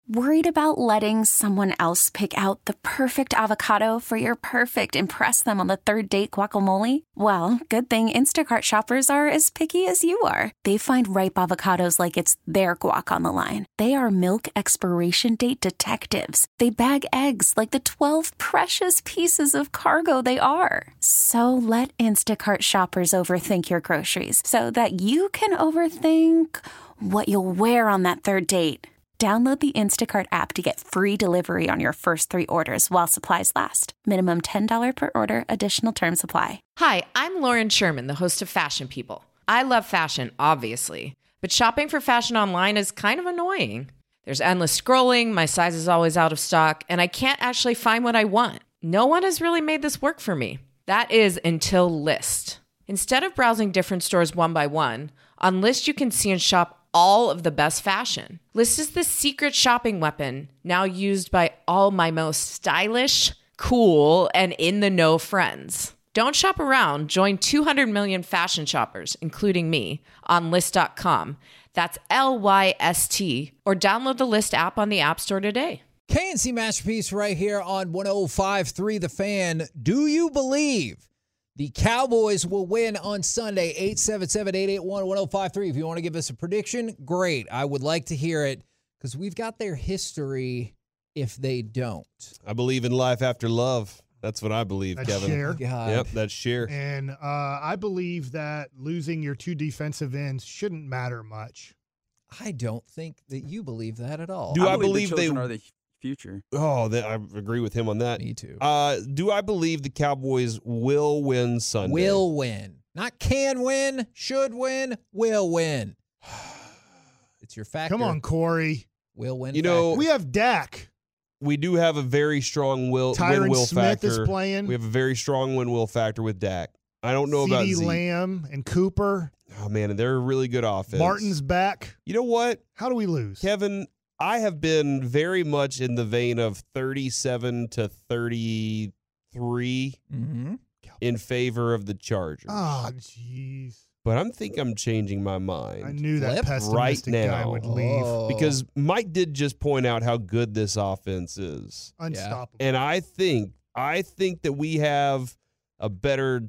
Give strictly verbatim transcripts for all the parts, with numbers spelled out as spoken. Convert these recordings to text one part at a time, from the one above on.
Worried about letting someone else pick out the perfect avocado for your perfect impress them on the third date guacamole? Well, good thing Instacart shoppers are as picky as you are. They find ripe avocados like it's their guac on the line. They are milk expiration date detectives. They bag eggs like the twelve precious pieces of cargo they are. So let Instacart shoppers overthink your groceries so that you can overthink what you'll wear on that third date. Download the Instacart app to get free delivery on your first three orders while supplies last. Minimum ten dollars per order. Additional terms apply. Hi, I'm Lauren Sherman, the host of Fashion People. I love fashion, obviously, but shopping for fashion online is kind of annoying. There's endless scrolling, my size is always out of stock, and I can't actually find what I want. No one has really made this work for me. That is until Lyst. Instead of browsing different stores one by one, on Lyst you can see and shop all of the best fashion. Lyst is the secret shopping weapon now used by all my most stylish, cool, and in-the-know friends. Don't shop around. Join two hundred million fashion shoppers, including me, on Lyst dot com. That's L Y S T. Or download the Lyst app on the App Store today. K and C Masterpiece right here on one oh five point three The Fan. Do you believe the Cowboys will win on Sunday? Eight seven seven, eight eight one, one oh five three. If you want to give us a prediction, great. I would like to hear it because we've got their history if they don't. I believe in life after love. That's what I believe, That's Kevin. Cher. God. Yep, that's Cher. And uh, I believe that losing your two defensive ends shouldn't matter much. I don't think that you believe that at all. Do I, I believe, the they children are the future? Oh, that, I agree with him on that. Me too. Uh, do I believe the Cowboys will win Sunday? Will win. Not can win, should win, will win. It's your factor. Come on, Corey. Will win. You know, We have Dak. We do have a very strong will Tyron win will Smith factor. is playing. We have a very strong win will factor with Dak. I don't know about CeeDee Zeke. Lamb and Cooper. Oh man, they're a really good offense. Martin's back. You know what, How do we lose? Kevin? I have been very much in the vein of thirty-seven to thirty-three Mm-hmm. in favor of the Chargers. Oh, jeez. But I'm think I'm changing my mind. I knew that Flip pessimistic right guy now. would leave. Oh. Because Mike did just point out how good this offense is. Unstoppable. And I think I think that we have a better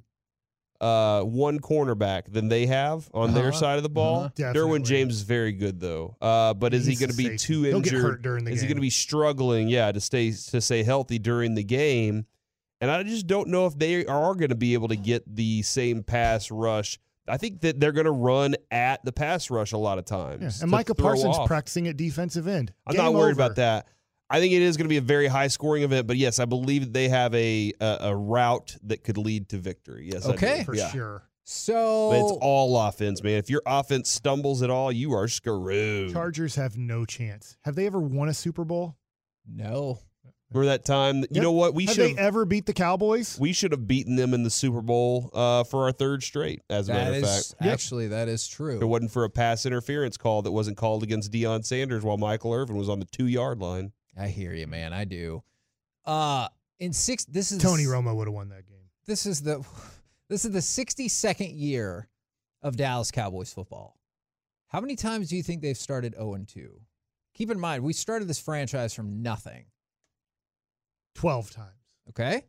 uh, one cornerback than they have on their Uh-huh. side of the ball. Uh-huh. Derwin Definitely. James is very good though. Uh, but is he He's going to the be safety. too He'll get injured? hurt during the is he game. going to be struggling? Yeah, to stay to stay healthy during the game. And I just don't know if they are going to be able to get the same pass rush. I think that they're going to run at the pass rush a lot of times. Yeah. to And Micah throw Parsons off. practicing at defensive end. I'm Game not worried over. about that. I think it is going to be a very high scoring event, but yes, I believe that they have a a, a route that could lead to victory. Yes, I Okay. do. For yeah. sure. So But it's all offense, man. If your offense stumbles at all, you are screwed. Chargers have no chance. Have they ever won a Super Bowl? no. Remember that time? You Yep. know what? We have should they ever beat the Cowboys? we should have beaten them in the Super Bowl uh, for our third straight. As a That matter of is fact, actually that is true. if it wasn't for a pass interference call that wasn't called against Deion Sanders while Michael Irvin was on the two yard line. I hear you, man. I do. Uh in six this is Tony Romo would have won that game. This is the this is the sixty-second year of Dallas Cowboys football. How many times do you think they've started oh and two? Keep in mind, we started this franchise from nothing. twelve times. Okay?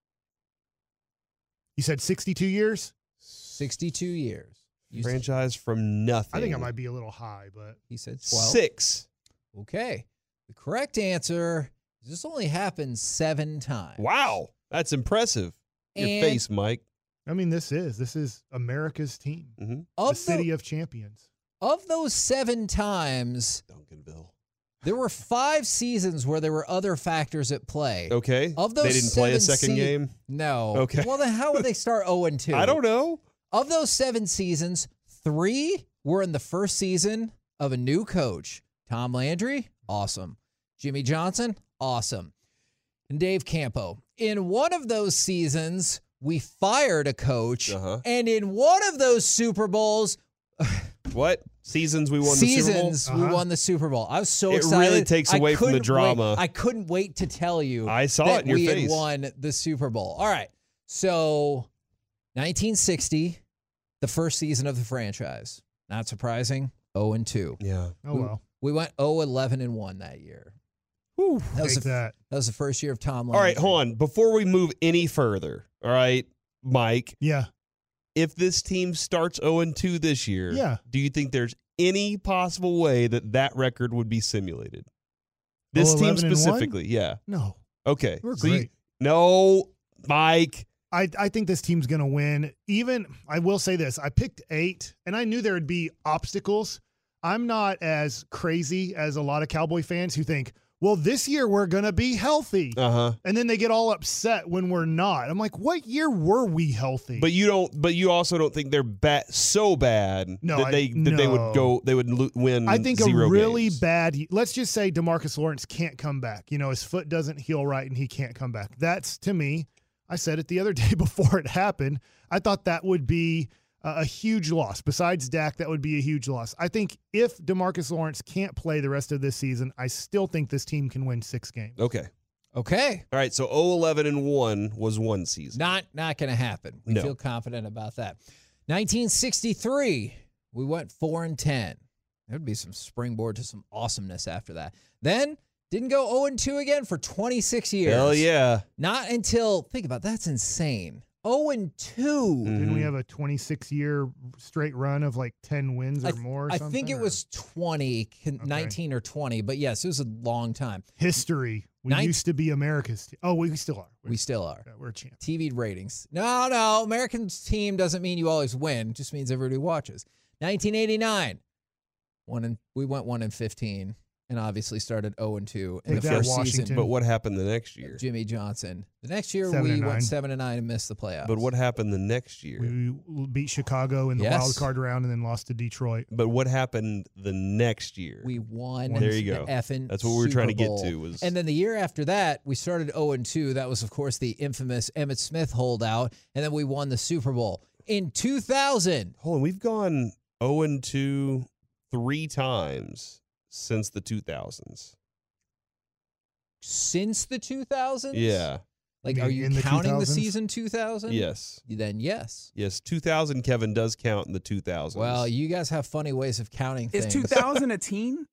You said sixty-two years? sixty-two years. You Franchise from nothing. I think I might be a little high, but He said twelve. Six. Okay. The correct answer is this only happened seven times. Wow, that's impressive. Your And face, Mike. I mean, this is this is America's team, Mm-hmm. Of the city the- of champions. Of those seven times, Duncanville. there were five seasons where there were other factors at play. Okay. Of those they didn't play a seven second se- game. No. Okay. Well, then how would they start oh and two? I don't know. Of those seven seasons, three were in the first season of a new coach. Tom Landry, awesome. Jimmy Johnson, awesome. And Dave Campo. In one of those seasons, we fired a coach. Uh-huh. And in one of those Super Bowls, What seasons we won the Super Bowl? seasons, we Uh-huh. won the Super Bowl. I was so It excited. really takes I away from the couldn't drama. wait- I couldn't wait to tell you I saw that it in your we face. had won the Super Bowl. All right. So nineteen sixty, the first season of the franchise. Not surprising, oh and two. Yeah. Oh well. We went oh eleven and one that year. Whew, that, was Take the, that. that was the first year of Tom Landry. All right, hold on. Before we move any further, all right, Mike, Yeah. if this team starts oh and two this year, Yeah. do you think there's any possible way that that record would be simulated? This Oh, team eleven and one? specifically, yeah. No. Okay. We're So you- great. no, Mike. I, I think this team's going to win. Even, I will say this, I picked eight, and I knew there would be obstacles. I'm not as crazy as a lot of Cowboy fans who think, well, this year we're going to be healthy. Uh-huh. And then they get all upset when we're not. I'm like, what year were we healthy? But you don't but you also don't think they're bad so bad No, that I- they that they would no. go they would lo- win I think zero a really games. bad, let's just say DeMarcus Lawrence can't come back. You know, his foot doesn't heal right and he can't come back. That's, to me, I said it the other day before it happened, I thought that would be a, a huge loss. Besides Dak, that would be a huge loss. I think if DeMarcus Lawrence can't play the rest of this season, I still think this team can win six games. Okay. Okay. All right, so oh eleven and one was one season. Not not going to happen. We No. feel confident about that. nineteen sixty-three, we went four and ten. There would be some springboard to some awesomeness after that. Then didn't go oh and two again for twenty-six years. Hell yeah. Not until, think about that, that's insane. oh and two. Didn't we have a twenty-six year straight run of like ten wins or I, more? Or I something, think it or- was twenty, nineteen or twenty, but yes, it was a long time. history. We Ninth- used to be America's team. Oh, we still are. We still are. Yeah, we're a champ. T V ratings. No, no. American team doesn't mean you always win. It just means everybody watches. nineteen eighty-nine. One and we went one and fifteen, and obviously started zero and two in Take the that, first Washington. season. But what happened the next year? Jimmy Johnson. The next year Seven we and went nine. seven and nine and missed the playoffs. But what happened the next year? We beat Chicago in the Yes. wild card round and then lost to Detroit. But what happened the next year? We won. There you the go. effing That's what we were trying to Super get Bowl. to was- And then the year after that, we started zero and two. That was, of course, the infamous Emmitt Smith holdout, and then we won the Super Bowl in two thousand. Hold on, we've gone oh and two three times since the two thousands. Since the two thousands? Yeah. Like, You are mean you in the counting the two thousands? season two thousand? Yes. Then yes. Yes, two thousand, Kevin, does count in the two thousands. Well, you guys have funny ways of counting Is things. two thousand a teen?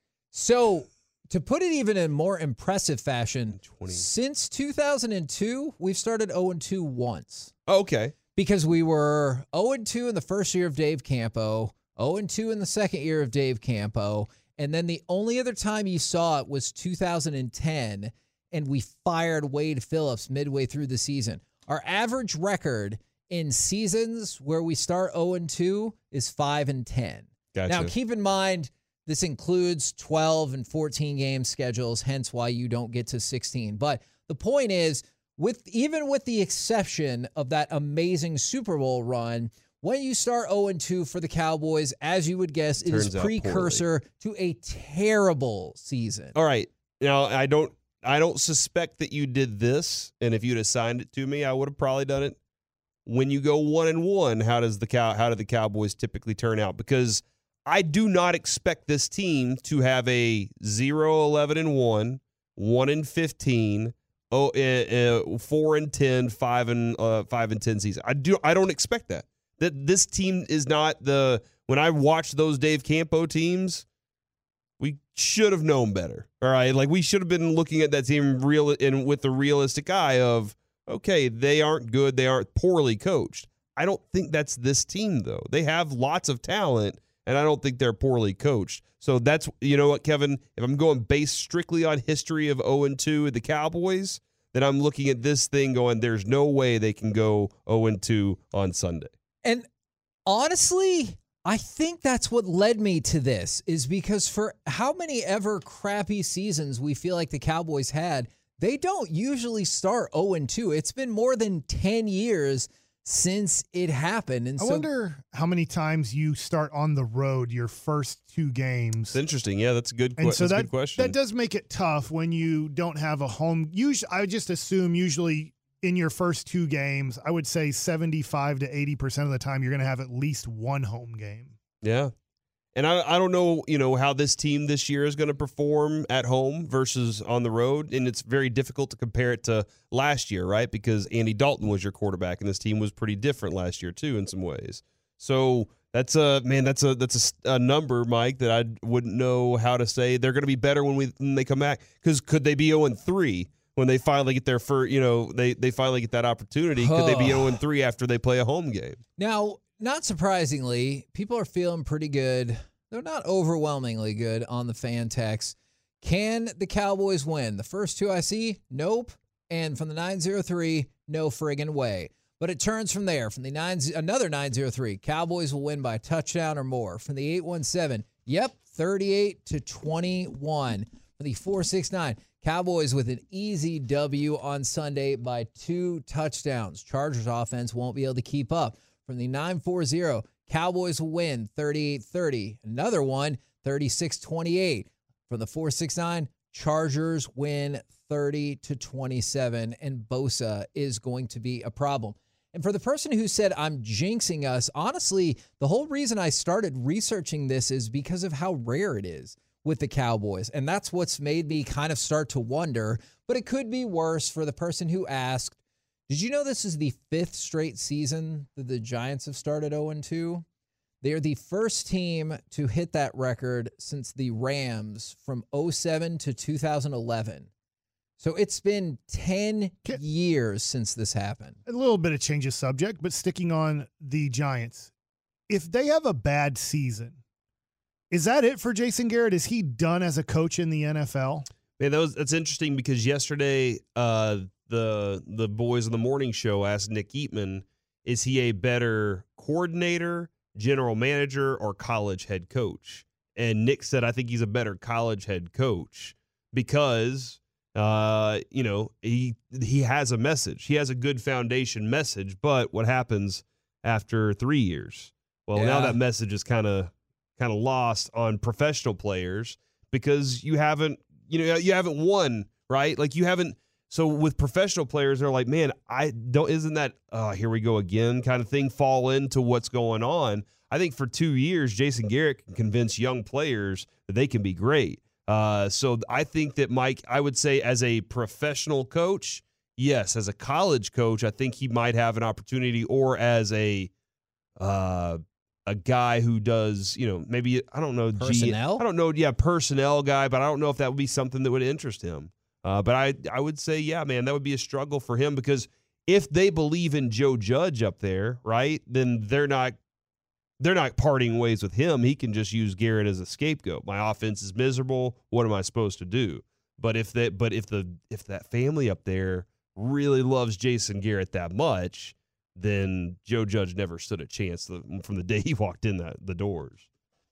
So, to put it even in more impressive fashion, twenty since two thousand two, we've started zero and two once. Okay. Because we were zero and two in the first year of Dave Campo, zero and two in the second year of Dave Campo, and then the only other time you saw it was two thousand ten, and we fired Wade Phillips midway through the season. Our average record in seasons where we start zero and two is five and ten. Gotcha. Now, keep in mind, this includes twelve and fourteen game schedules, hence why you don't get to sixteen. But the point is, with even with the exception of that amazing Super Bowl run, when you start zero and two for the Cowboys, as you would guess, it is Turns out precursor to a terrible season. All right. Now, I don't I don't suspect that you did this, and if you'd assigned it to me, I would have probably done it. When you go one and one, how does the cow how do the Cowboys typically turn out? Because I do not expect this team to have a zero, eleven and one, one and fifteen, oh, uh, uh, four and ten, five and uh, five and ten season. I do I don't expect that. That this team is not the when I watch those Dave Campo teams, we should have known better. All right, like we should have been looking at that team real and with the realistic eye of, okay, they aren't good, they aren't poorly coached. I don't think that's this team though. They have lots of talent, and I don't think they're poorly coached. So that's, you know what, Kevin, if I'm going based strictly on history of oh and two with the Cowboys, then I'm looking at this thing going, there's no way they can go oh and two on Sunday. And honestly, I think that's what led me to this, is because for how many ever crappy seasons we feel like the Cowboys had, they don't usually start oh and two. It's been more than ten years since it happened. And I so wonder how many times you start on the road your first two games. It's interesting. Yeah, that's a good, que- And so that's a that, good question. that does make it tough when you don't have a home. Usually, I would just assume usually in your first two games, I would say seventy-five to eighty percent of the time you're going to have at least one home game. Yeah. And I I don't know, you know, how this team this year is going to perform at home versus on the road. And it's very difficult to compare it to last year, right? Because Andy Dalton was your quarterback, and this team was pretty different last year, too, in some ways. So That's a man. That's a that's a, a number, Mike, that I wouldn't know how to say. They're going to be better when we when they come back. Because could they be zero and three when they finally get their first? You know, they they finally get that opportunity. Could they be zero and three after they play a home game? Now, not surprisingly, people are feeling pretty good. They're not overwhelmingly good on the fan text. Can the Cowboys win? The first two I see, nope. And from the nine zero three, no friggin' way. But it turns from there. From the nine, another nine zero three, Cowboys will win by a touchdown or more. From the eight one seven, yep, thirty-eight to twenty-one. From the four six nine, Cowboys with an easy W on Sunday by two touchdowns. Chargers offense won't be able to keep up. From the nine four zero, Cowboys will win thirty-eight thirty. Another one, thirty-six twenty-eight. From the four six nine, Chargers win thirty to twenty-seven, and Bosa is going to be a problem. And for the person who said I'm jinxing us, honestly, the whole reason I started researching this is because of how rare it is with the Cowboys. And that's what's made me kind of start to wonder, but it could be worse for the person who asked, did you know this is the fifth straight season that the Giants have started oh and two? They are the first team to hit that record since the Rams from oh seven to two thousand eleven. So it's been ten Can, years since this happened. A little bit of change of subject, but sticking on the Giants. If they have a bad season, is that it for Jason Garrett? Is he done as a coach in the N F L? Man, that was that's interesting because yesterday uh, the the boys on the morning show asked Nick Eatman, is he a better coordinator, general manager, or college head coach? And Nick said, I think he's a better college head coach because – Uh, you know, he he has a message. He has a good foundation message, but what happens after three years? Well, yeah. now that message is kind of kind of lost on professional players because you haven't, you know, you haven't won, right? Like you haven't. So with professional players, they're like, man, I don't. Isn't that uh, here we go again kind of thing? Fall into what's going on. I think for two years, Jason Garrett can convince young players that they can be great. Uh, so I think that Mike, I would say as a professional coach, yes. As a college coach, I think he might have an opportunity, or as a uh, a guy who does, you know, maybe I don't know personnel. G, I don't know, yeah, personnel guy, but I don't know if that would be something that would interest him. Uh, but I I would say, yeah, man, that would be a struggle for him because if they believe in Joe Judge up there, right, then they're not. They're not parting ways with him. He can just use Garrett as a scapegoat. My offense is miserable. What am I supposed to do? But if that, but if the if that family up there really loves Jason Garrett that much, then Joe Judge never stood a chance from the day he walked in that the doors.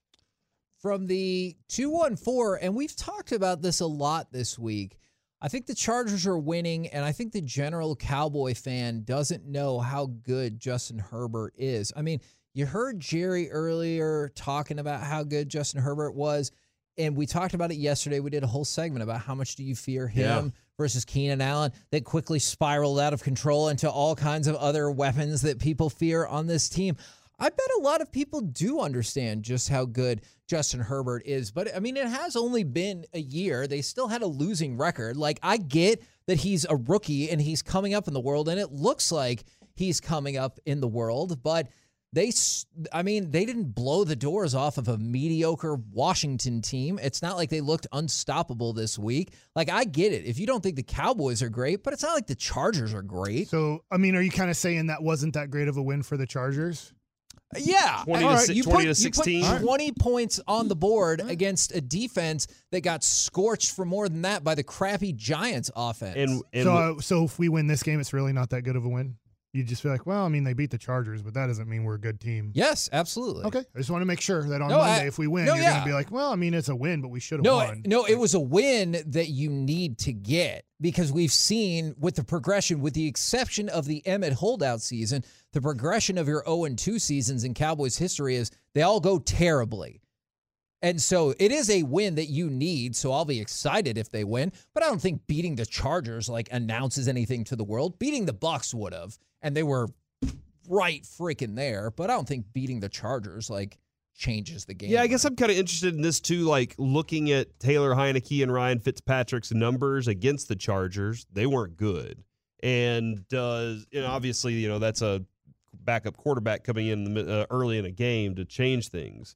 From the two one four, and we've talked about this a lot this week. I think the Chargers are winning, and I think the general Cowboy fan doesn't know how good Justin Herbert is. I mean, you heard Jerry earlier talking about how good Justin Herbert was, and we talked about it yesterday. We did a whole segment about how much do you fear him yeah. versus Keenan Allen that quickly spiraled out of control into all kinds of other weapons that people fear on this team. I bet a lot of people do understand just how good Justin Herbert is, but I mean, it has only been a year. They still had a losing record. Like, I get that he's a rookie and he's coming up in the world, and it looks like he's coming up in the world, but They, I mean, they didn't blow the doors off of a mediocre Washington team. It's not like they looked unstoppable this week. Like, I get it if you don't think the Cowboys are great, but it's not like the Chargers are great. So, I mean, are you kind of saying that wasn't that great of a win for the Chargers? Yeah. twenty to, right. you twenty put, to sixteen. You put twenty points on the board right. against a defense that got scorched for more than that by the crappy Giants offense. And, and so, uh, so if we win this game, it's really not that good of a win? You just feel like, well, I mean, they beat the Chargers, but that doesn't mean we're a good team. Yes, absolutely. Okay. I just want to make sure that on no, Monday, I, if we win, no, you're yeah. going to be like, well, I mean, it's a win, but we should have no, won. No, it was a win that you need to get because we've seen with the progression, with the exception of the Emmett holdout season, the progression of your oh and two seasons in Cowboys history is they all go terribly. And so it is a win that you need, so I'll be excited if they win. But I don't think beating the Chargers, like, announces anything to the world. Beating the Bucs would have, and they were right freaking there. But I don't think beating the Chargers, like, changes the game. Yeah, I guess I'm kind of interested in this, too, like, looking at Taylor Heineke and Ryan Fitzpatrick's numbers against the Chargers. They weren't good. And, uh, you know, obviously, you know, that's a backup quarterback coming in the, uh, early in a game to change things.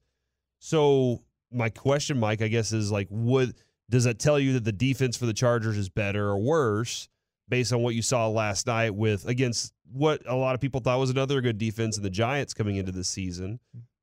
So my question, Mike, I guess is like, would does that tell you that the defense for the Chargers is better or worse based on what you saw last night with against what a lot of people thought was another good defense in the Giants coming into this season?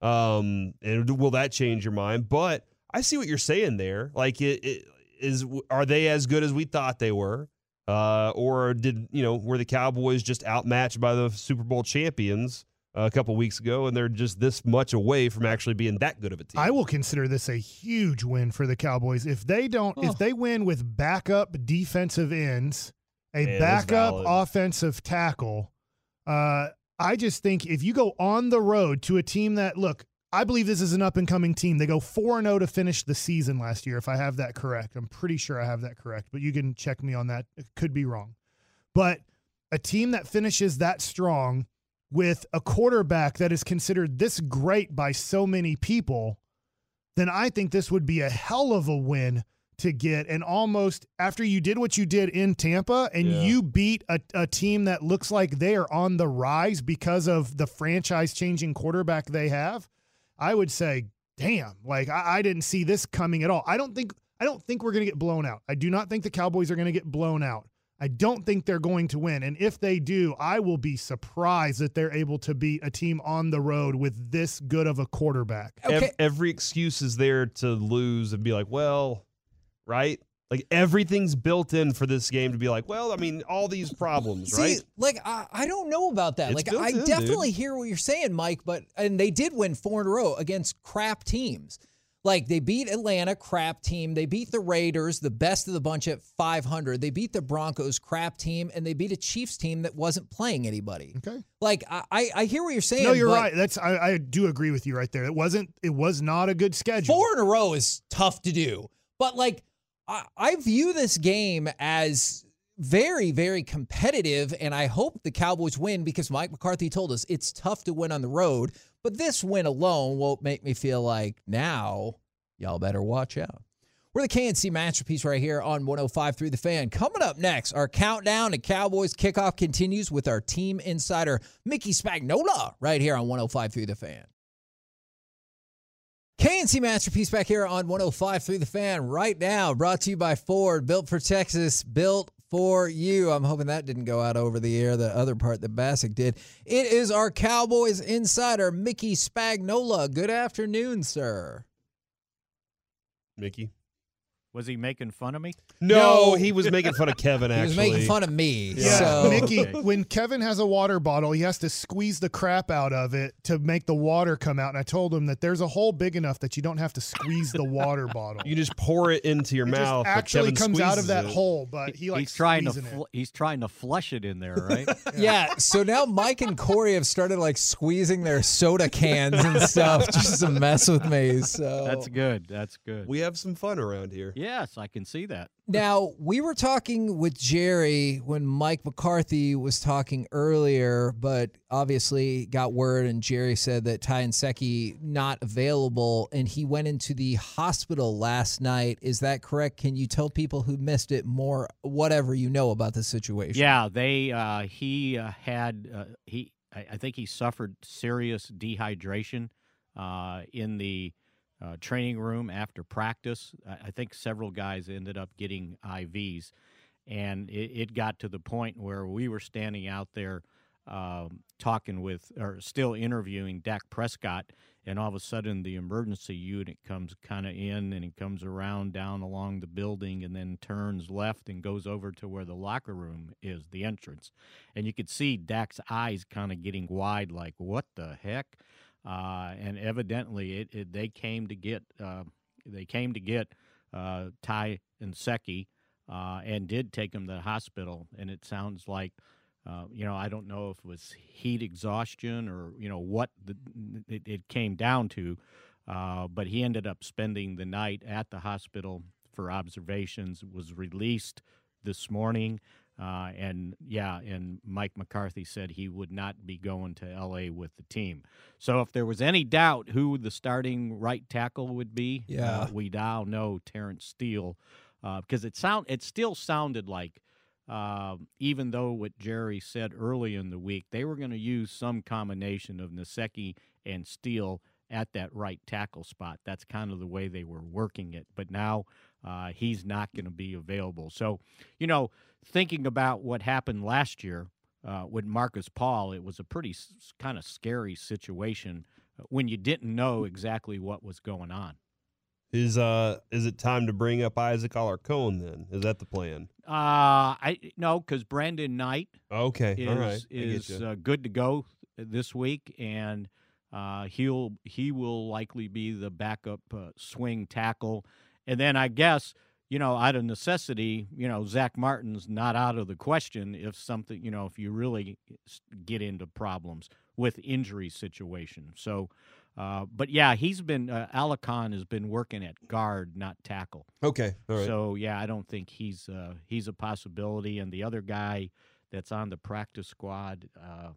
Um, and will that change your mind? But I see what you're saying there. Like, it, it is, are they as good as we thought they were? Uh, or did, you know, were the Cowboys just outmatched by the Super Bowl champions a couple weeks ago, and they're just this much away from actually being that good of a team? I will consider this a huge win for the Cowboys. If they don't, oh. if they win with backup defensive ends, a Man, backup offensive tackle, uh, I just think if you go on the road to a team that, look, I believe this is an up-and-coming team. They go four and oh to finish the season last year, if I have that correct. I'm pretty sure I have that correct, but you can check me on that. It could be wrong. But a team that finishes that strong with a quarterback that is considered this great by so many people, then I think this would be a hell of a win to get. And almost after you did what you did in Tampa and yeah. you beat a, a team that looks like they are on the rise because of the franchise-changing quarterback they have, I would say, damn, like I, I didn't see this coming at all. I don't think I don't think we're going to get blown out. I do not think the Cowboys are going to get blown out. I don't think they're going to win. And if they do, I will be surprised that they're able to beat a team on the road with this good of a quarterback. Okay. Every excuse is there to lose and be like, well, right? Like, everything's built in for this game to be like, well, I mean, all these problems, See, right? Like, I, I don't know about that. It's like, I in, definitely dude. hear what you're saying, Mike, but, and they did win four in a row against crap teams. Like, they beat Atlanta, crap team. They beat the Raiders, the best of the bunch at five hundred. They beat the Broncos, crap team, and they beat a Chiefs team that wasn't playing anybody. Okay. Like, I, I hear what you're saying. No, you're but right. That's I, I do agree with you right there. It wasn't, it was not a good schedule. Four in a row is tough to do. But, like, I, I view this game as very, very competitive, and I hope the Cowboys win because Mike McCarthy told us it's tough to win on the road, but this win alone won't make me feel like now y'all better watch out. We're the K N C Masterpiece right here on one oh five point three The Fan. Coming up next, our countdown to Cowboys kickoff continues with our team insider, Mickey Spagnola, right here on one oh five point three The Fan. K N C Masterpiece back here on one oh five point three The Fan right now, brought to you by Ford, built for Texas, built for you. I'm hoping that didn't go out over the air, the other part that Bassick did. It is our Cowboys insider, Mickey Spagnola. Good afternoon, sir. Mickey? Was he making fun of me? No, No. he was making fun of Kevin, He actually. was making fun of me. Yeah, So. Mickey, Okay. when Kevin has a water bottle, he has to squeeze the crap out of it to make the water come out. And I told him that there's a hole big enough that you don't have to squeeze the water bottle. You just pour it into your It mouth. just but actually Kevin comes out of squeezes that it. hole, but he likes he's trying to squeezing fl- it. he's trying to flush it in there, right? Yeah, so now Mike and Corey have started like squeezing their soda cans and stuff just to mess with me. So That's good. That's good. We have some fun around here. yes, I can see that. Now, we were talking with Jerry when Mike McCarthy was talking earlier, but obviously got word and Jerry said that Ty Nsekhe not available, and he went into the hospital last night. Is that correct? Can you tell people who missed it more, whatever you know about the situation? Yeah, they uh, he uh, had uh, he I, I think he suffered serious dehydration uh, in the uh, training room after practice. I, I think several guys ended up getting I Vs, and it, it got to the point where we were standing out there um, talking with or still interviewing Dak Prescott, and all of a sudden the emergency unit comes kind of in and it comes around down along the building and then turns left and goes over to where the locker room is, the entrance. And you could see Dak's eyes kind of getting wide like, what the heck? Uh, and evidently it, it, they came to get uh, they came to get uh, Ty Nsekhe uh, and did take him to the hospital. And it sounds like Uh, you know, I don't know if it was heat exhaustion or, you know, what the, it, it came down to, uh, but he ended up spending the night at the hospital for observations, was released this morning, uh, and, yeah, and Mike McCarthy said he would not be going to L A with the team. So if there was any doubt who the starting right tackle would be, Yeah. uh, we now know Terrence Steele, uh, because it sound it still sounded like uh, even though what Jerry said early in the week, they were going to use some combination of Nsekhe and Steele at that right tackle spot. That's kind of the way they were working it. But now uh, he's not going to be available. So, you know, thinking about what happened last year uh, with Marcus Paul, it was a pretty s- kind of scary situation when you didn't know exactly what was going on. Is uh is it time to bring up Isaac Alarcon then? Is that the plan? Uh, I no, because Brandon Knight Okay, is all right. I is get ya. uh, good to go this week, and uh, he'll he will likely be the backup uh, swing tackle, and then I guess you know out of necessity, you know Zach Martin's not out of the question if something you know if you really get into problems with injury situation. So. Uh, but yeah, he's been uh, Alarcon has been working at guard, not tackle. Okay, all right. So yeah, I don't think he's uh, he's a possibility. And the other guy that's on the practice squad, uh,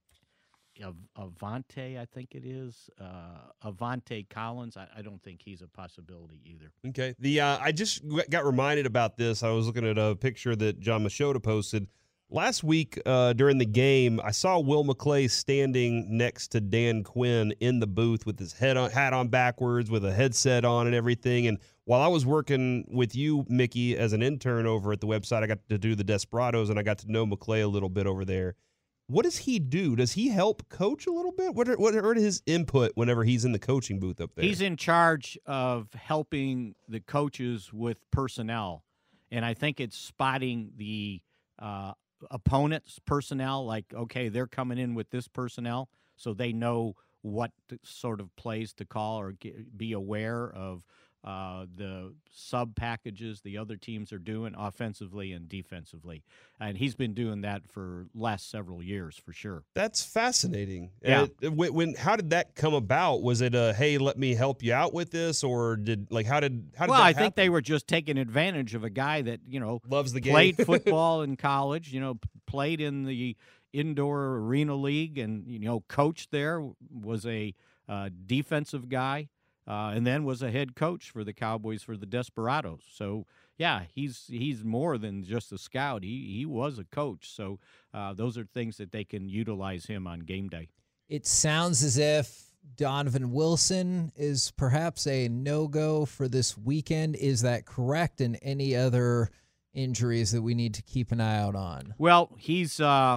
Av- Avante, I think it is uh, Avante Collins. I, I don't think he's a possibility either. Okay. The uh, I just w- got reminded about this. I was looking at a picture that John Machota posted. Last week uh, during the game, I saw Will McClay standing next to Dan Quinn in the booth with his head on, hat on backwards, with a headset on and everything. And while I was working with you, Mickey, as an intern over at the website, I got to do the Desperados, and I got to know McClay a little bit over there. What does he do? Does he help coach a little bit? What are, what are his input whenever he's in the coaching booth up there? He's in charge of helping the coaches with personnel, and I think it's spotting the uh, opponents' personnel, like, okay, they're coming in with this personnel, so they know what sort of plays to call or get, be aware of uh, the sub packages the other teams are doing offensively and defensively. And he's been doing that for last several years for sure. That's fascinating. Yeah. Uh, when, when how did that come about? Was it a hey, let me help you out with this, or did like how did how did well, that I happen? think they were just taking advantage of a guy that you know Loves the game. played football in college. You know, p- played in the indoor arena league, and you know, coached there. Was a uh, defensive guy. Uh, and then was a head coach for the Cowboys for the Desperados. So yeah, he's he's more than just a scout. He he was a coach. So uh, those are things that they can utilize him on game day. It sounds as if Donovan Wilson is perhaps a no-go for this weekend. Is that correct? And any other injuries that we need to keep an eye out on? Well, he's uh,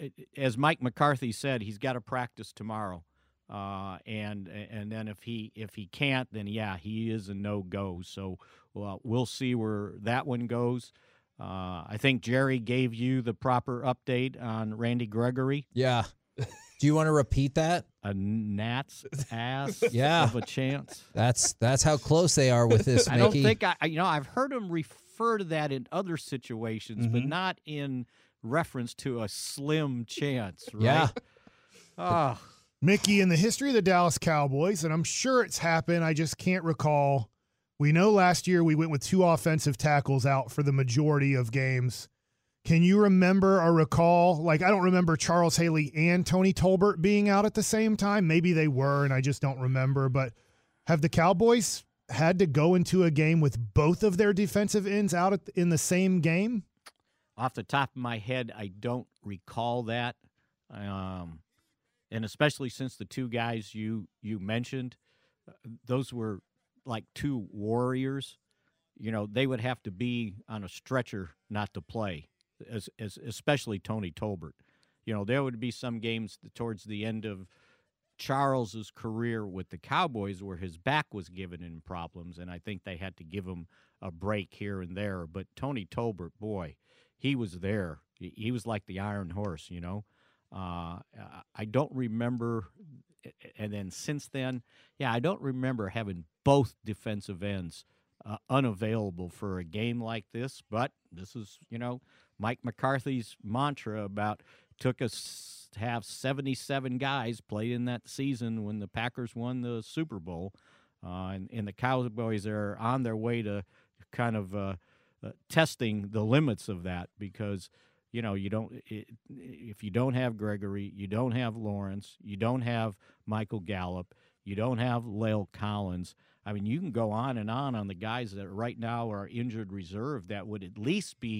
as Mike McCarthy said, he's got to practice tomorrow. Uh, and and then if he if he can't, then yeah, he is a no-go. So well, we'll see where that one goes. Uh, I think Jerry gave you the proper update on Randy Gregory. Yeah. Do you want to repeat that? A gnat's ass Yeah. of a chance. That's that's how close they are with this, I Mickey. don't think I, I- you know, I've heard him refer to that in other situations, but Mhm. not in reference to a slim chance, right? Yeah. Oh, Mickey, in the history of the Dallas Cowboys, and I'm sure it's happened, I just can't recall. We know last year we went with two offensive tackles out for the majority of games. Can you remember or recall, like I don't remember Charles Haley and Tony Tolbert being out at the same time. Maybe they were, and I just don't remember. But have the Cowboys had to go into a game with both of their defensive ends out at, in the same game? off the top of my head, I don't recall that. Um, and especially since the two guys you you mentioned, uh, those were like two warriors. You know, they would have to be on a stretcher not to play, as, as especially Tony Tolbert. You know, there would be some games towards the end of Charles's career with the Cowboys where his back was giving him problems, and I think they had to give him a break here and there. But Tony Tolbert, boy, he was there. He, he was like the Iron Horse, you know. Uh, I don't remember, and then since then, yeah, I don't remember having both defensive ends uh, unavailable for a game like this. But this is, you know, Mike McCarthy's mantra about took us to have seventy-seven guys play in that season when the Packers won the Super Bowl, uh, and, and the Cowboys are on their way to kind of uh, uh, testing the limits of that because. You know, you don't it, if you don't have Gregory, you don't have Lawrence, you don't have Michael Gallup, you don't have La'el Collins. I mean, you can go on and on on the guys that right now are injured reserve that would at least be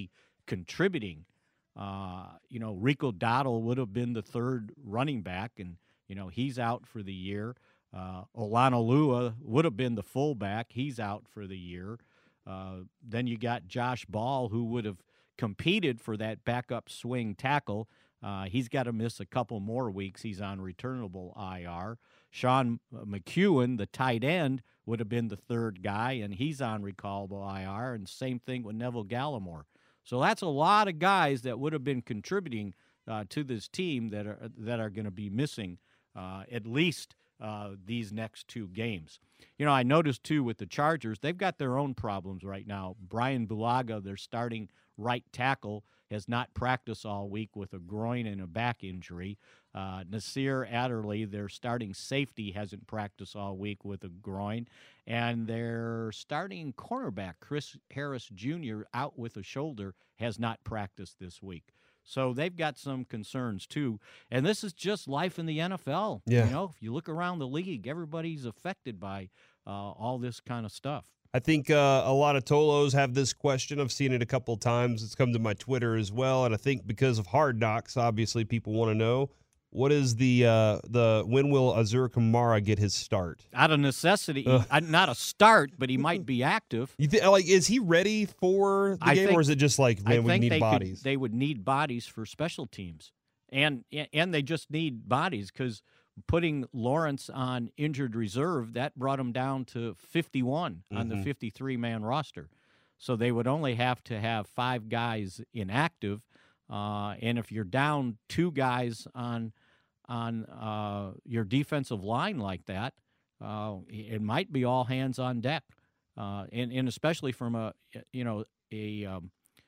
contributing. Uh, you know, Rico Dowdle would have been the third running back, and, you know, he's out for the year. Uh, Olanolua would have been the fullback. He's out for the year. Uh, then you got Josh Ball, who would have competed for that backup swing tackle. Uh, he's got to miss a couple more weeks. He's on returnable I R. Sean McEwen, the tight end, would have been the third guy, and he's on recallable I R, and same thing with Neville Gallimore. So that's a lot of guys that would have been contributing uh, to this team that are that are going to be missing uh, at least uh, these next two games. You know, I noticed, too, with the Chargers, they've got their own problems right now. Brian Bulaga, their starting right tackle, has not practiced all week with a groin and a back injury. Uh, Nasir Adderley, their starting safety, hasn't practiced all week with a groin. And their starting cornerback, Chris Harris Junior, out with a shoulder, has not practiced this week. So they've got some concerns, too. And this is just life in the N F L. Yeah. You know, if you look around the league, everybody's affected by uh, all this kind of stuff. I think uh, a lot of Tolos have this question. I've seen it a couple of times. It's come to my Twitter as well. And I think because of Hard Knocks, obviously people want to know, what is the uh, the when will Azur Kamara get his start? Out of necessity, Uh. uh, not a start, but he might be active. You think, like, is he ready for the I game, think- or is it just like, man, I we think need they bodies? Could, they would need bodies for special teams, and and they just need bodies because putting Lawrence on injured reserve, that brought him down to fifty-one on the Mhm. fifty-three man roster. So they would only have to have five guys inactive, uh, and if you're down two guys on on uh, your defensive line like that, uh, it might be all hands on deck, uh, and and especially from a you know a um,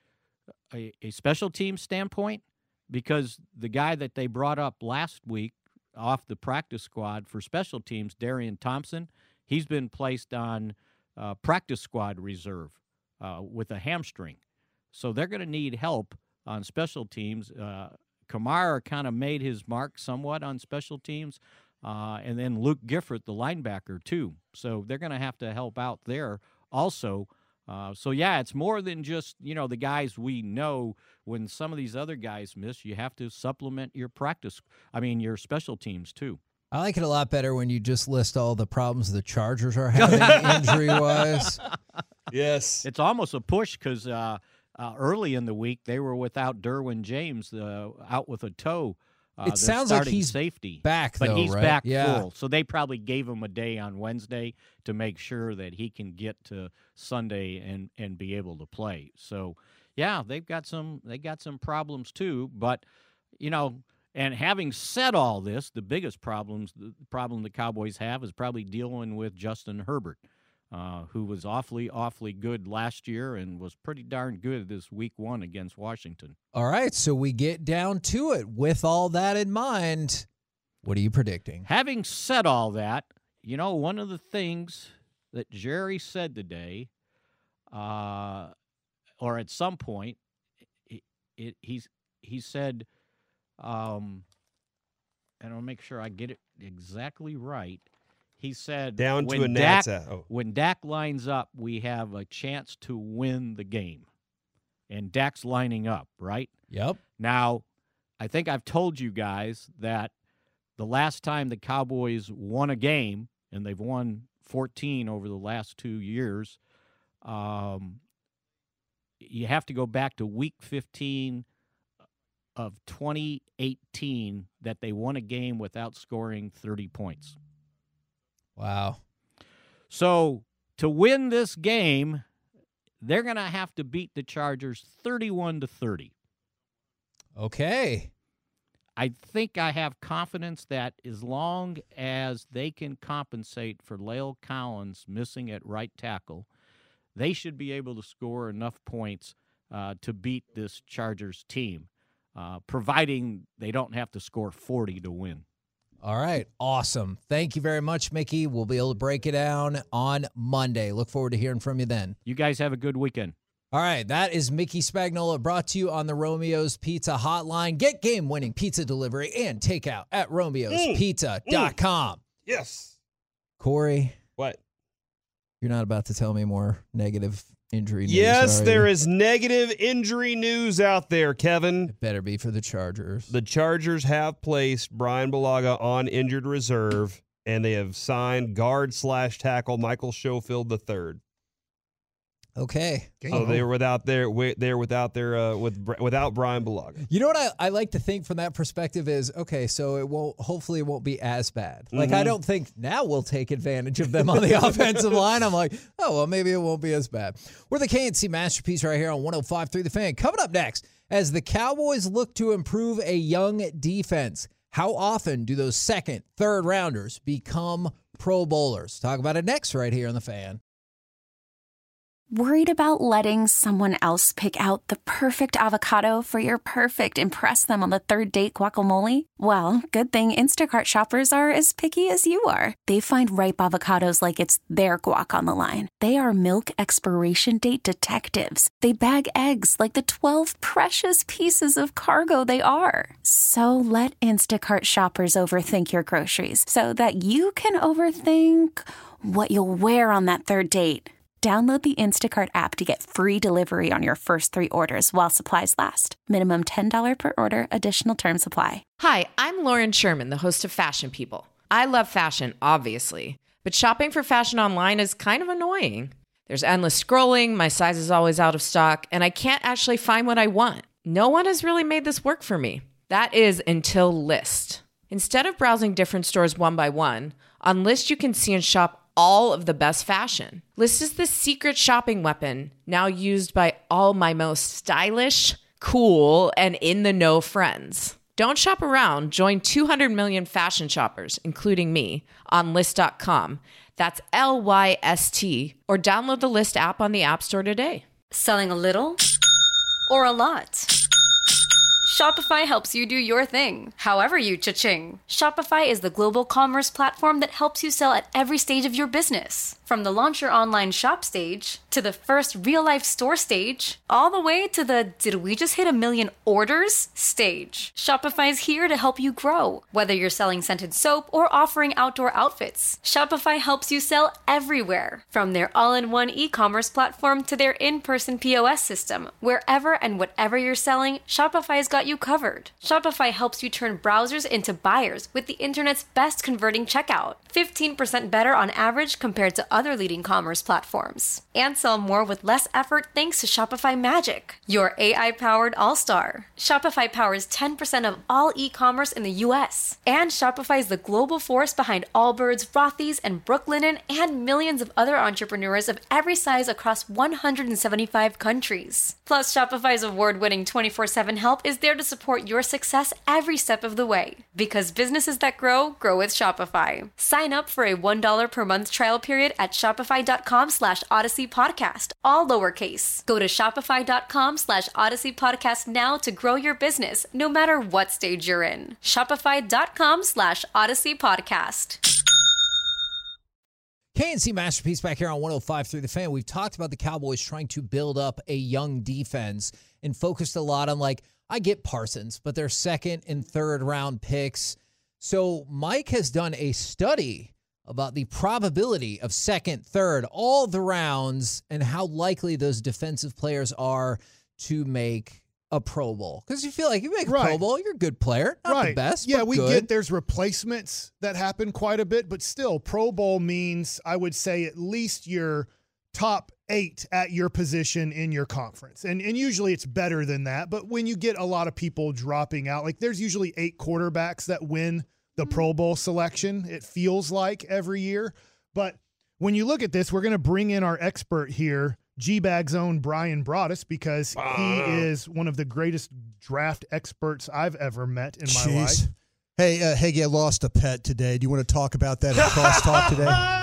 a, a special team standpoint, because the guy that they brought up last week off the practice squad for special teams, Darian Thompson, he's been placed on uh, practice squad reserve uh, with a hamstring. So they're going to need help on special teams. Uh, Kamara kind of made his mark somewhat on special teams, uh, and then Luke Gifford, the linebacker, too. So they're going to have to help out there also. Uh, so, yeah, it's more than just, you know, the guys we know. When some of these other guys miss, you have to supplement your practice, I mean, your special teams, too. I like it a lot better when you just list all the problems the Chargers are having injury-wise. Yes. It's almost a push because uh, uh, early in the week they were without Derwin James, uh, out with a toe. Uh, It sounds like he's safety. back, but though, he's right? back Yeah. full. So they probably gave him a day on Wednesday to make sure that he can get to Sunday and, and be able to play. So, yeah, they've got some they got some problems too. But you know, and having said all this, the biggest problems the problem the Cowboys have is probably dealing with Justin Herbert, uh, who was awfully awfully good last year and was pretty darn good this week one against Washington. All right, so we get down to it. With all that in mind, what are you predicting? Having said all that, you know, one of the things that Jerry said today, uh, or at some point, it, it, he's he said, um, and I'll make sure I get it exactly right. He said, Down to when a Dak, Nats. Oh. when Dak lines up, we have a chance to win the game. And Dak's lining up, right? Yep. Now, I think I've told you guys that the last time the Cowboys won a game, and they've won fourteen over the last two years, um, you have to go back to week fifteen of twenty eighteen that they won a game without scoring thirty points. Wow. So to win this game, they're going to have to beat the Chargers thirty-one to thirty. Okay. I think I have confidence that as long as they can compensate for La'el Collins missing at right tackle, they should be able to score enough points uh, to beat this Chargers team, uh, providing they don't have to score forty to win. All right. Awesome. Thank you very much, Mickey. We'll be able to break it down on Monday. Look forward to hearing from you then. You guys have a good weekend. All right, that is Mickey Spagnola, brought to you on the Romeo's Pizza Hotline. Get game-winning pizza delivery and takeout at romeos pizza dot com. Yes. Corey, What? you're not about to tell me more negative injury news. Yes, are there you? is negative injury news out there, Kevin. It better be for the Chargers. The Chargers have placed Brian Bulaga on injured reserve, and they have signed guard slash tackle Michael Schofield the third. Okay. So they were without their they're without their uh, with without Brian Bulaga. You know what I, I like to think from that perspective is, okay, so it won't, hopefully it won't be as bad. Like, Mm-hmm. I don't think now we'll take advantage of them on the offensive line. I'm like, oh, well, maybe it won't be as bad. We're the K N C Masterpiece right here on one oh five point three The Fan. Coming up next, as the Cowboys look to improve a young defense, how often do those second, third rounders become Pro Bowlers? Talk about it next right here on The Fan. Worried about letting someone else pick out the perfect avocado for your perfect impress them on the third date guacamole? Well, good thing Instacart shoppers are as picky as you are. They find ripe avocados like it's their guac on the line. They are milk expiration date detectives. They bag eggs like the twelve precious pieces of cargo they are. So let Instacart shoppers overthink your groceries so that you can overthink what you'll wear on that third date. Download the Instacart app to get free delivery on your first three orders while supplies last. Minimum ten dollars per order. Additional terms apply. Hi, I'm Lauren Sherman, the host of Fashion People. I love fashion, obviously, but shopping for fashion online is kind of annoying. There's endless scrolling, my size is always out of stock, and I can't actually find what I want. No one has really made this work for me. That is until Lyst. Instead of browsing different stores one by one, on Lyst you can see and shop all of the best fashion. Lyst is the secret shopping weapon now used by all my most stylish, cool, and in-the-know friends. Don't shop around. Join two hundred million fashion shoppers, including me, on Lyst dot com. That's L Y S T. Or download the Lyst app on the App Store today. Selling a little or a lot? Shopify helps you do your thing, however you cha-ching. Shopify is the global commerce platform that helps you sell at every stage of your business. From the launch your online shop stage, to the first real-life store stage, all the way to the did we just hit a million orders stage. Shopify's here to help you grow. Whether you're selling scented soap or offering outdoor outfits, Shopify helps you sell everywhere. From their all-in-one e-commerce platform to their in-person P O S system, wherever and whatever you're selling, Shopify's got you covered. Shopify helps you turn browsers into buyers with the internet's best converting checkout. fifteen percent better on average compared to other leading commerce platforms. And sell more with less effort thanks to Shopify Magic, your A I-powered all-star. Shopify powers ten percent of all e-commerce in the U S. And Shopify is the global force behind Allbirds, Rothy's, and Brooklinen, and millions of other entrepreneurs of every size across one hundred seventy-five countries. Plus, Shopify's award-winning twenty-four seven help is there to support your success every step of the way. Because businesses that grow, grow with Shopify. Sign up for a one dollar per month trial period at shopify.com slash Odyssey Podcast, all lowercase. Go to shopify.com slash Odyssey Podcast now to grow your business, no matter what stage you're in. Shopify.com slash Odyssey Podcast. K N C Masterpiece back here on one oh five point three The Fan. We've talked about the Cowboys trying to build up a young defense and focused a lot on, like, I get Parsons, but they're second and third round picks. So Mike has done a study about the probability of second, third, all the rounds, and how likely those defensive players are to make a Pro Bowl. Because you feel like you make a Right. Pro Bowl, you're a good player. Not right. the best, Yeah, but we good. get there's replacements that happen quite a bit, but still, Pro Bowl means, I would say, at least your top eight at your position in your conference. And and usually it's better than that. But when you get a lot of people dropping out, like there's usually eight quarterbacks that win the Pro Bowl selection, it feels like every year. But when you look at this, we're going to bring in our expert here, G-Bag's own Brian Broaddus, because he is one of the greatest draft experts I've ever met in my Jeez. life. Hey, uh, Hagee, I lost a pet today. Do you want to talk about that in Crosstalk today?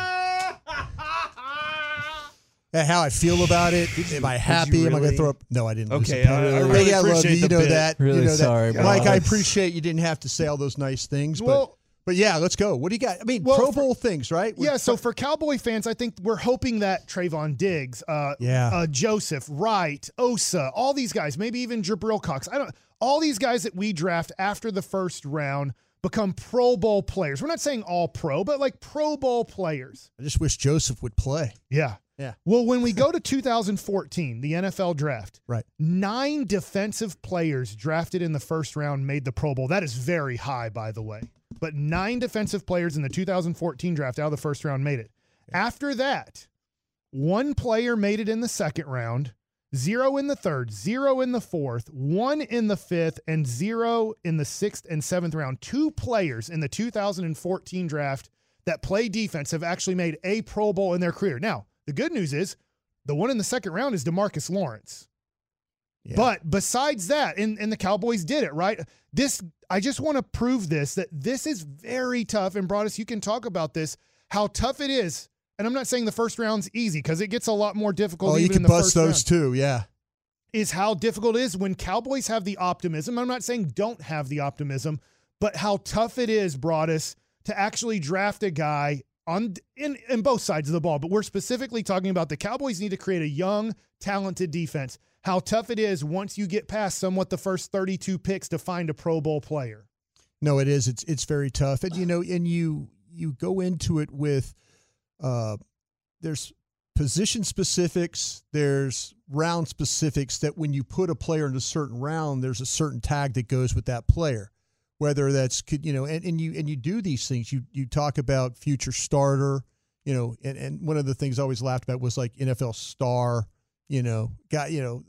Uh, How I feel about it? Am I happy? Am I going really? to throw up? No, I didn't. Okay, lose a pet. I- I really Hagee, I love you. appreciate You the know bit. that. Really you know sorry, that. Mike, I Broaddus. appreciate you didn't have to say all those nice things, but Well- but yeah, let's go. What do you got? I mean, Well, Pro for- Bowl things, right? Yeah, so for Cowboy fans, I think we're hoping that Trayvon Diggs, uh, Yeah. uh, Joseph, Wright, Osa, all these guys, maybe even Jabril Cox, I don't, all these guys that we draft after the first round become Pro Bowl players. We're not saying all pro, but like Pro Bowl players. I just wish Joseph would play. Yeah. Yeah. Well, when we go to two thousand fourteen, the N F L draft, Right. nine defensive players drafted in the first round made the Pro Bowl. That is very high, by the way. But nine defensive players in the two thousand fourteen draft out of the first round made it. After that, one player made it in the second round, zero in the third, zero in the fourth, one in the fifth, and zero in the sixth and seventh round. Two players in the two thousand fourteen draft that play defense have actually made a Pro Bowl in their career. Now, the good news is the one in the second round is DeMarcus Lawrence. Yeah. But besides that, and, and the Cowboys did it, right? This, I just want to prove this, that this is very tough. And Broadus, you can talk about this, how tough it is. And I'm not saying the first round's easy because it gets a lot more difficult. Oh, even you can in the bust first those round. too, yeah. Is how difficult it is when Cowboys have the optimism. I'm not saying don't have the optimism, but how tough it is, Broadus, to actually draft a guy on in, in both sides of the ball. But we're specifically talking about the Cowboys need to create a young, talented defense. How tough it is once you get past somewhat the first thirty-two picks to find a Pro Bowl player. No, it is. It's it's very tough. And, you know, and you you go into it with uh, there's position specifics, there's round specifics that when you put a player in a certain round, there's a certain tag that goes with that player. Whether that's, you know, and, and you and you do these things. You you talk about future starter, you know, and, and one of the things I always laughed about was like N F L star, you know, guy, you know,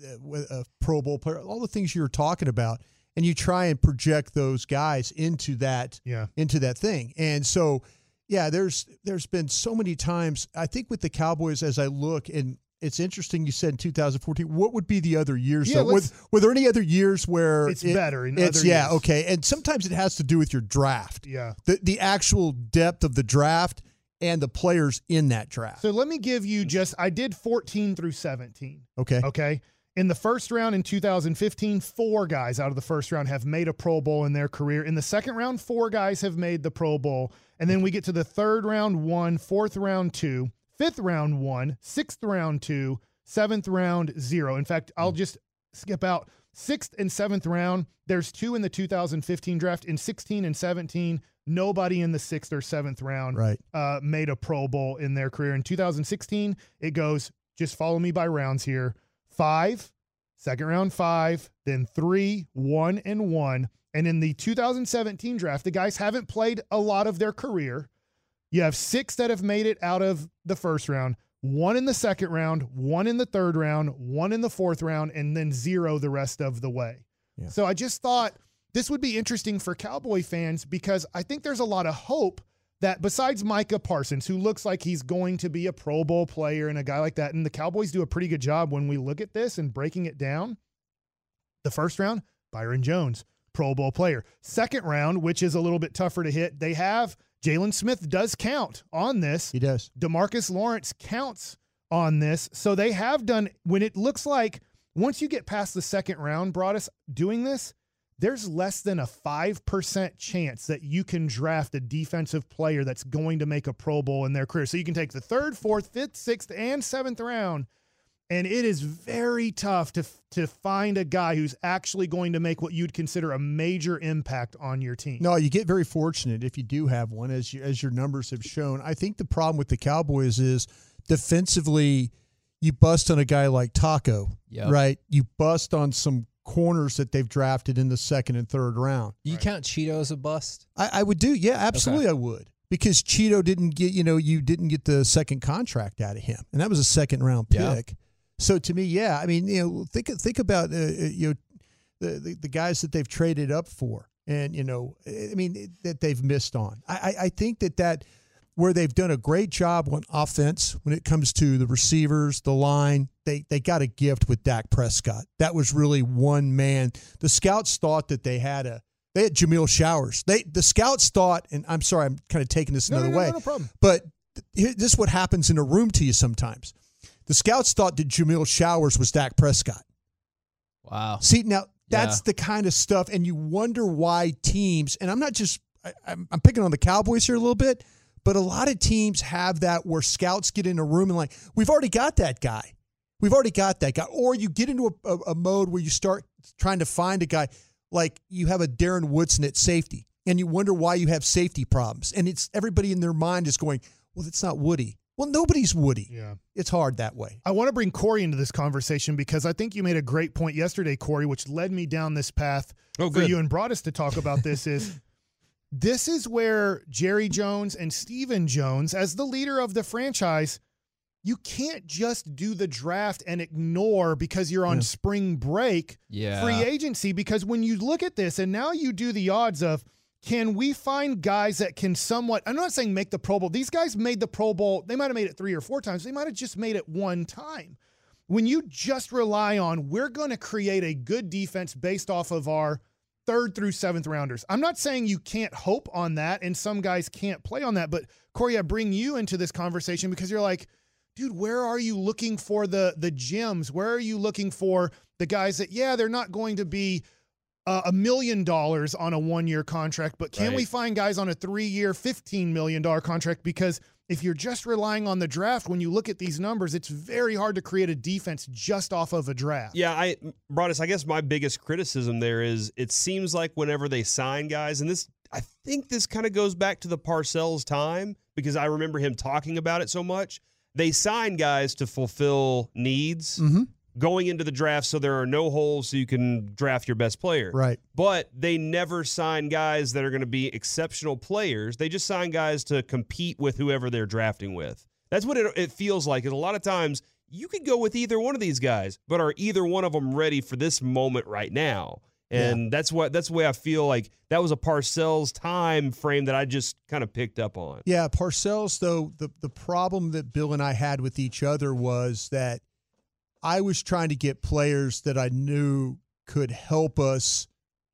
a Pro Bowl player, all the things you're talking about, and you try and project those guys into that, yeah. into that thing. And so, yeah, there's there's been so many times, I think with the Cowboys, as I look, and it's interesting you said in two thousand fourteen, what would be the other years? Yeah, though? Were, were there any other years where it's it, better in it's, other yeah, years? okay. And sometimes it has to do with your draft. Yeah. The the actual depth of the draft and the players in that draft. So let me give you just, I did fourteen through seventeen. Okay. Okay. In the first round in two thousand fifteen, four guys out of the first round have made a Pro Bowl in their career. In the second round, four guys have made the Pro Bowl. And then we get to the third round, one, fourth round, two, fifth round, one, sixth round, two, seventh round, zero. In fact, I'll just skip out sixth and seventh round. There's two in the two thousand fifteen draft. In sixteen and seventeen, nobody in the sixth or seventh round right. uh, made a Pro Bowl in their career. In two thousand sixteen, it goes, just follow me by rounds here. Five, second round five, then three, one, and one. And in the two thousand seventeen draft, the guys haven't played a lot of their career. You have six that have made it out of the first round, one in the second round, one in the third round, one in the fourth round, and then zero the rest of the way. Yeah. So I just thought this would be interesting for Cowboy fans because I think there's a lot of hope that besides Micah Parsons, who looks like he's going to be a Pro Bowl player and a guy like that, and the Cowboys do a pretty good job when we look at this and breaking it down. The first round, Byron Jones, Pro Bowl player. Second round, which is a little bit tougher to hit, they have Jalen Smith does count on this. He does. DeMarcus Lawrence counts on this. So they have done, when it looks like once you get past the second round, Broadus, doing this, there's less than a five percent chance that you can draft a defensive player that's going to make a Pro Bowl in their career. So you can take the third, fourth, fifth, sixth, and seventh round, and it is very tough to, to find a guy who's actually going to make what you'd consider a major impact on your team. No, you get very fortunate if you do have one, as you, as your numbers have shown. I think the problem with the Cowboys is defensively, you bust on a guy like Taco, yep. right? You bust on some corners that they've drafted in the second and third round. You right. count Cheeto as a bust? I, I would do, yeah, absolutely, okay. I would, because Cheeto didn't get, you know, you didn't get the second contract out of him, and that was a second round pick. Yeah. So to me, yeah, I mean, you know, think think about uh, you know the, the the guys that they've traded up for, and you know, I mean that they've missed on. I I, I think that that. Where they've done a great job on offense when it comes to the receivers, the line, they they got a gift with Dak Prescott. That was really one man. The scouts thought that they had a they had Jamil Showers. They the scouts thought, and I'm sorry, I'm kind of taking this no, another no, no, way, no, no problem. But th- this is what happens in a room to you sometimes. The scouts thought that Jamil Showers was Dak Prescott. Wow. See, now that's yeah. the kind of stuff, and you wonder why teams, and I'm not just I, I'm, I'm picking on the Cowboys here a little bit. But a lot of teams have that where scouts get in a room and like, we've already got that guy. We've already got that guy. Or you get into a, a, a mode where you start trying to find a guy, like you have a Darren Woodson at safety, and you wonder why you have safety problems. And it's everybody in their mind is going, well, it's not Woody. Well, nobody's Woody. Yeah. It's hard that way. I want to bring Corey into this conversation because I think you made a great point yesterday, Corey, which led me down this path Oh, for good. you and brought us to talk about this is this is where Jerry Jones and Stephen Jones, as the leader of the franchise, you can't just do the draft and ignore because you're on Yeah. spring break Yeah. free agency. Because when you look at this and now you do the odds of, can we find guys that can somewhat, I'm not saying make the Pro Bowl. These guys made the Pro Bowl. They might have made it three or four times. They might have just made it one time. When you just rely on, we're going to create a good defense based off of our third through seventh rounders. I'm not saying you can't hope on that and some guys can't play on that. But Corey, I bring you into this conversation because you're like, dude, where are you looking for the, the gems? Where are you looking for the guys that, yeah, they're not going to be Uh, a million dollars on a one-year contract, but can Right. we find guys on a three-year, fifteen million dollars contract? Because if you're just relying on the draft, when you look at these numbers, it's very hard to create a defense just off of a draft. Yeah, I Broadus, I guess my biggest criticism there is it seems like whenever they sign guys, and this I think this kind of goes back to the Parcells time because I remember him talking about it so much. They sign guys to fulfill needs. Mm-hmm. Going into the draft so there are no holes so you can draft your best player. Right. But they never sign guys that are going to be exceptional players. They just sign guys to compete with whoever they're drafting with. That's what it, it feels like. And a lot of times you could go with either one of these guys, but are either one of them ready for this moment right now? And yeah. that's what that's the way I feel like that was a Parcells time frame that I just kind of picked up on. Yeah, Parcells, though, the, the problem that Bill and I had with each other was that I was trying to get players that I knew could help us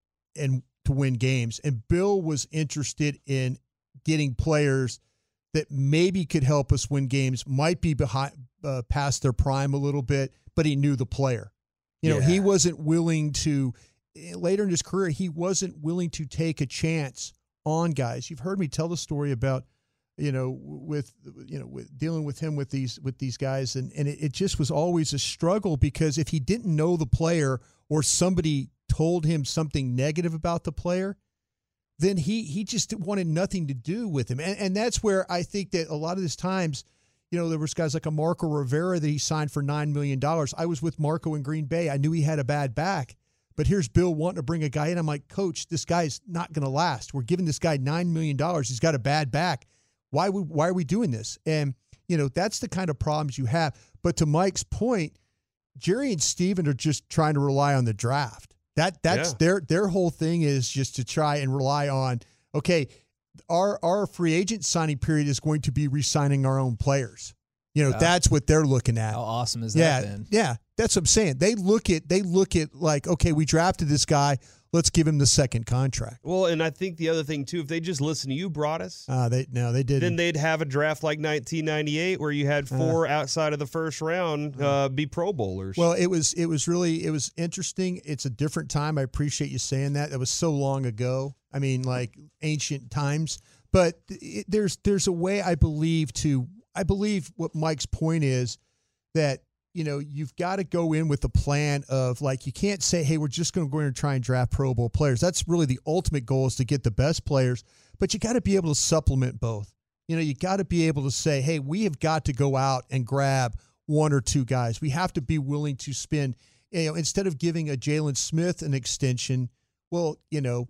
and to win games. And Bill was interested in getting players that maybe could help us win games, might be behind uh, past their prime a little bit, but he knew the player. You know, Yeah. he wasn't willing to, later in his career, he wasn't willing to take a chance on guys. You've heard me tell the story about, you know, with, you know, with dealing with him with these, with these guys. And, and it, it just was always a struggle because if he didn't know the player or somebody told him something negative about the player, then he, he just wanted nothing to do with him. And, and that's where I think that a lot of these times, you know, there was guys like a Marco Rivera that he signed for nine million dollars. I was with Marco in Green Bay. I knew he had a bad back, but here's Bill wanting to bring a guy in. I'm like, Coach, this guy's not going to last. We're giving this guy nine million dollars. He's got a bad back. Why we, why are we doing this? And, you know, that's the kind of problems you have. But to Mike's point, Jerry and Steven are just trying to rely on the draft. That that's Yeah. their their whole thing is just to try and rely on, okay, our our free agent signing period is going to be re-signing our own players. You know, Yeah. that's what they're looking at. How awesome is yeah, that then? yeah, that's what I'm saying. They look at they look at like, okay, we drafted this guy. Let's give him the second contract. Well, and I think the other thing, too, if they just listen to you, Broadus, Uh, they no, they didn't. then they'd have a draft like nineteen ninety-eight where you had four outside of the first round uh, be Pro Bowlers. Well, it was it was really it was interesting. It's a different time. I appreciate you saying that. That was so long ago. I mean, like ancient times. But it, there's there's a way I believe to I believe what Mike's point is that, you know, you've got to go in with a plan of like, you can't say, hey, we're just going to go in and try and draft Pro Bowl players. That's really the ultimate goal, is to get the best players, but you got to be able to supplement both. You know, you got to be able to say, hey, we have got to go out and grab one or two guys. We have to be willing to spend, you know, instead of giving a Jalen Smith an extension, well, you know,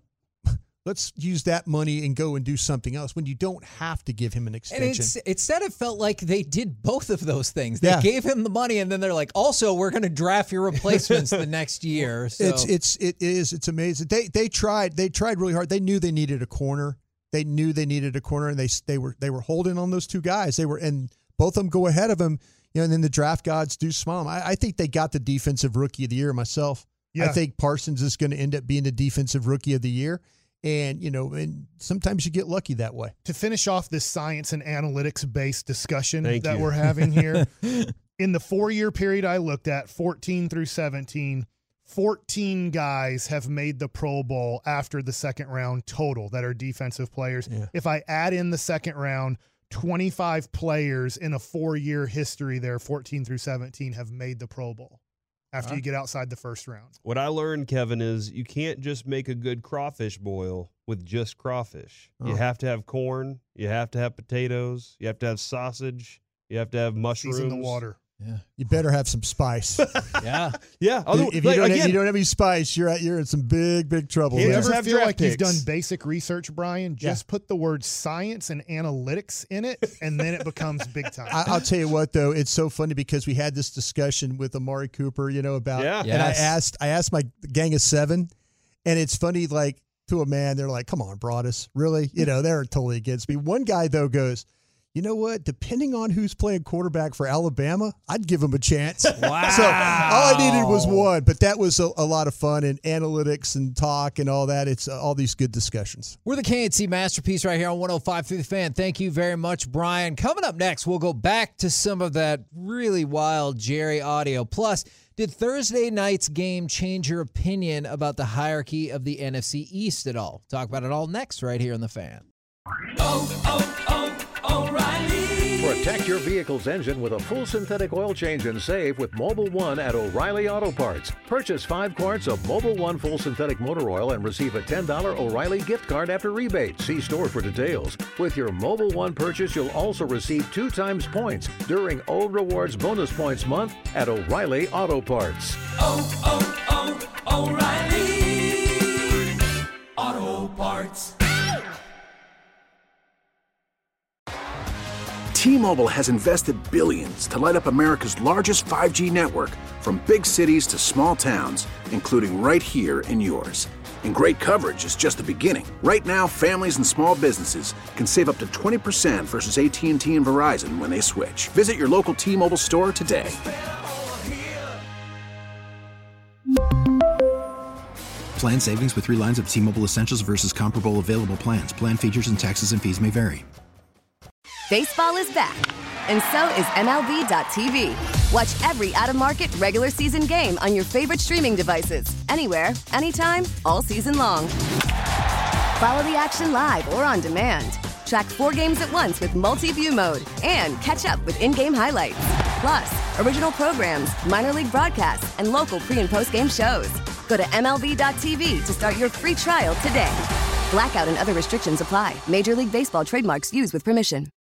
let's use that money and go and do something else when you don't have to give him an And extension. it's, instead it felt like they did both of those things. They Yeah. gave him the money, and then they're like, also, we're going to draft your replacements the next year. So. It's it's it is it's amazing. They they tried they tried really hard. They knew they needed a corner. They knew they needed a corner, and they they were they were holding on those two guys. They were and both of them go ahead of them. You know, and then the draft gods do smile. I, I think they got the defensive rookie of the year myself. Yeah. I think Parsons is going to end up being the defensive rookie of the year. And, you know, and sometimes you get lucky that way. To finish off this science and analytics-based discussion Thank that you. we're having here, in the four-year period I looked at, fourteen through seventeen, fourteen guys have made the Pro Bowl after the second round total that are defensive players. Yeah. If I add in the second round, twenty-five players in a four-year history there, fourteen through seventeen, have made the Pro Bowl after you get outside the first round. What I learned, Kevin, is you can't just make a good crawfish boil with just crawfish. You Oh. have to have corn. You have to have potatoes. You have to have sausage. You have to have mushrooms. Season the water. Yeah, you better have some spice. Yeah, yeah. Although, if you, like, don't again, have, you don't have any spice, you're at, you're in some big, big trouble. Do you there. ever feel like picks. You've done basic research, Brian? Just yeah. put the word science and analytics in it, and then it becomes big time. I, I'll tell you what, though, it's so funny because we had this discussion with Amari Cooper, you know, about, yeah. and yes. I asked, I asked my gang of seven, and it's funny, like, to a man, they're like, come on, Broadus, really? You know, they're totally against me. One guy, though, goes, you know what? Depending on who's playing quarterback for Alabama, I'd give him a chance. Wow. So all I needed was one, but that was a, a lot of fun, and analytics and talk and all that. It's uh, all these good discussions. We're the K and C Masterpiece right here on one oh five through the Fan. Thank you very much, Brian. Coming up next, we'll go back to some of that really wild Jerry audio. Plus, did Thursday night's game change your opinion about the hierarchy of the N F C East at all? Talk about it all next right here on the Fan. Oh, oh, oh. O'Reilly. Protect your vehicle's engine with a full synthetic oil change and save with Mobil one at O'Reilly Auto Parts. Purchase five quarts of Mobil one full synthetic motor oil and receive a ten dollars O'Reilly gift card after rebate. See store for details. With your Mobil one purchase, you'll also receive two times points during O Rewards Bonus Points Month at O'Reilly Auto Parts. Oh, oh, oh, O'Reilly Auto Parts. T-Mobile has invested billions to light up America's largest five G network, from big cities to small towns, including right here in yours. And great coverage is just the beginning. Right now, families and small businesses can save up to twenty percent versus A T and T and Verizon when they switch. Visit your local T-Mobile store today. Plan savings with three lines of T-Mobile Essentials versus comparable available plans. Plan features and taxes and fees may vary. Baseball is back, and so is M L B dot T V. Watch every out-of-market regular season game on your favorite streaming devices, anywhere, anytime, all season long. Follow the action live or on demand. Track four games at once with multi-view mode and catch up with in-game highlights. Plus, original programs, minor league broadcasts, and local pre- and post-game shows. Go to M L B dot T V to start your free trial today. Blackout and other restrictions apply. Major League Baseball trademarks used with permission.